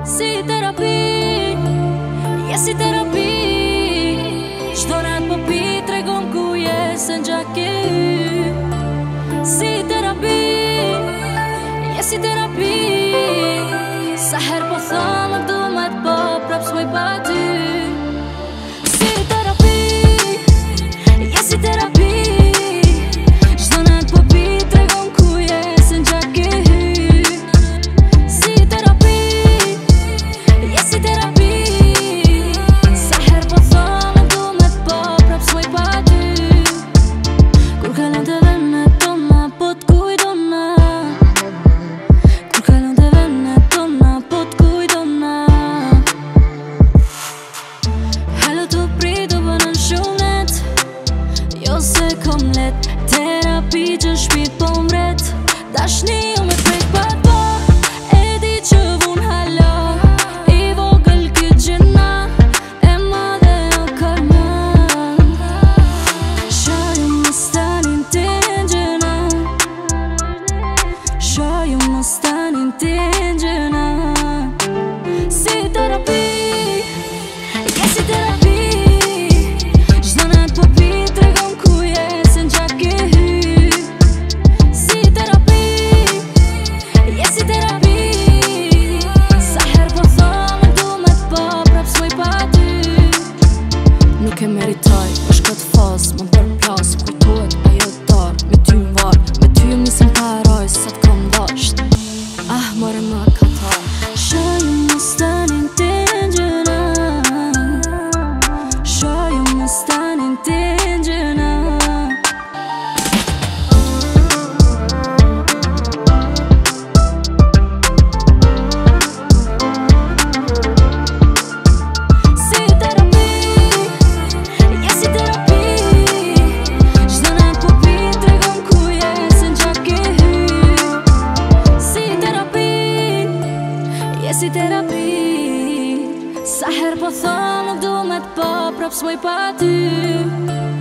Si terapi, je si terapi. Çdo nat po pi tregon ku je se n'gjake hy. Si terapi, je si terapi. Sa her po thom nuk du me t'po prap s'muj pa ty. Si terapi, je si terapi. Çdo nat po pi tregon ku je se n'gjake hy. Si terapi, je si terapi. Sa her po thom nuk du me t'po prap s'muj pa ty. Kur kalon të venet tona po t'kujdona. Kur kalon të venet tona po t'kujdona. Halo t'u prit u bënën shumë net. Jo se kom let, terapi që shpit po mret. Dashni u me prek pa t'po, e di që vun halo. I vogël këtë gjena, e madhe o karman. Shaju më stanin t'ingjena. Shaju më stanin t'ingjena. Si terapi, je si terapi. Çdo nat po pi tregon ku je se n'gjake hy. Si terapi, je si terapi. Sa her po thom nuk du me t'po prap s'muj pa ty. Nuk e meritoj, është këtë fos, më përplas. Kujtohet ajo darë, me ty m'var. Me ty jëm nisëm paroj, sa t'kom dasht. Ah, more më katar. Shaju më stanin t'ingjena. Shaju më stanin t'ingjena. Si terapi, je si terapi. Çdo nat po pi tregon ku je se n'gjake hy. Si terapi, je si terapi. Sa her po thom nuk du me t'po prap s'muj pa ty.